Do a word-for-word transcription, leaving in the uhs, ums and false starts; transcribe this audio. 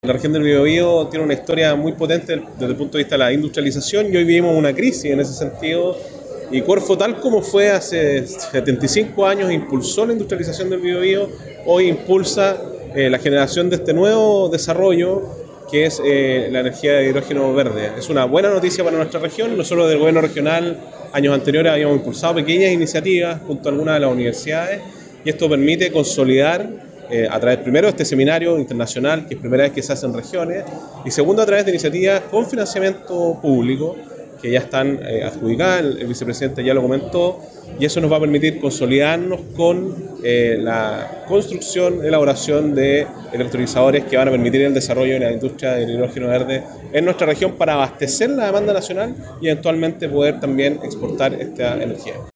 La región del Biobío tiene una historia muy potente desde el punto de vista de la industrialización y hoy vivimos una crisis en ese sentido. Y Corfo, tal como fue hace setenta y cinco años, impulsó la industrialización del Biobío, hoy impulsa eh, la generación de este nuevo desarrollo que es eh, la energía de hidrógeno verde. Es una buena noticia para nuestra región. Nosotros del gobierno regional, años anteriores, habíamos impulsado pequeñas iniciativas junto a algunas de las universidades y esto permite consolidar Eh, a través primero de este seminario internacional, que es primera vez que se hace en regiones, y segundo a través de iniciativas con financiamiento público, que ya están eh, adjudicadas, el, el vicepresidente ya lo comentó, y eso nos va a permitir consolidarnos con eh, la construcción, elaboración de electrolizadores que van a permitir el desarrollo de la industria del hidrógeno verde en nuestra región para abastecer la demanda nacional y eventualmente poder también exportar esta energía.